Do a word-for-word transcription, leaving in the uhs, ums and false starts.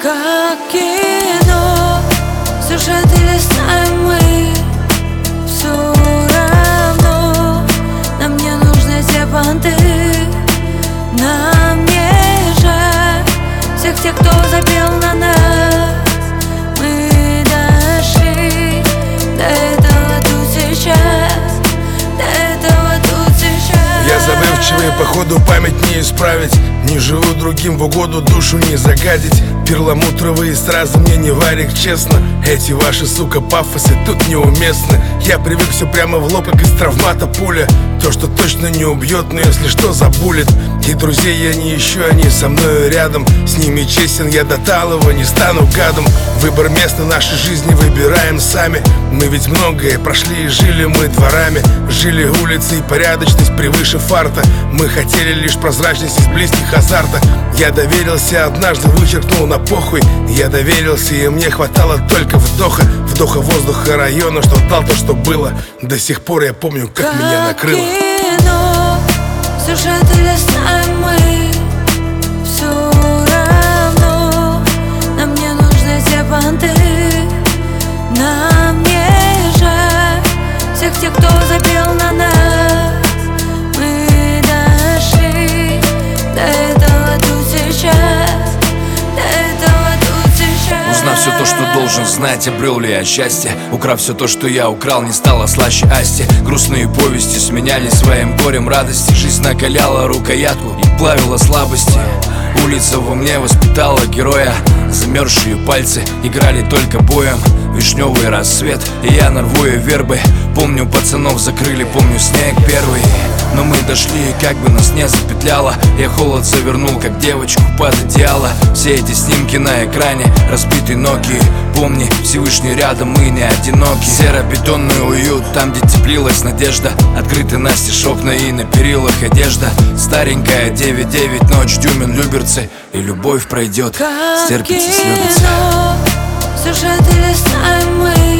Как кино, сюжеты листаем мы. Все равно нам не нужны те понты. Нам не жаль всех тех, кто запел на нас. Мы дошли до этого тут сейчас, до этого тут сейчас. Я забывчивый, походу память не исправить. Не живу другим в угоду, душу не загадить. Перламутровые сразу мне не варик, честно. Эти ваши, сука, пафосы тут неуместны. Я привык все прямо в лоб, как из травмата пуля. То, что точно не убьет, но если что, забулит. И друзей я не ищу, они со мною рядом. С ними честен, я до талого не стану гадом. Выбор места нашей жизни выбираем сами. Мы ведь многое прошли и жили мы дворами. Жили улицей, порядочность превыше фарта. Мы хотели лишь прозрачность из близких азарта. Я доверился, однажды вычеркнул на похуй. Я доверился, и мне хватало только вдоха. Вдоха воздуха района, что дал то, что было. До сих пор я помню, как, как меня накрыло. Кино, сюжеты листаем мы. Все равно нам не нужны те понты. Нам не жаль всех тех, кто запел на нас. Мы дошли до этого тут сейчас, до этого тут сейчас. Узнав все то, что должен знать, обрел ли я счастье. Украв все то, что я украл, не стало слаще Асти. Грустные повести сменялись своим горем радости. Жизнь накаляла рукоятку и плавила слабости. Улица во мне воспитала героя. Замерзшие пальцы играли только боем. Вишневый рассвет, и я на рву вербы. Помню, пацанов закрыли, помню снег первый. Но мы дошли, как бы нас не запетляло. Я холод завернул, как девочку под одеяло. Все эти снимки на экране, разбитые ноги. Помни, Всевышний рядом, мы не одиноки. Серо-бетонный уют, там, где теплилась надежда. Открыты настежь окна и на перилах одежда. Старенькая девять девять, ночь, Дюмин, Люберцы. И любовь пройдет, стерпится, слюбится. Сюжеты листаем мы.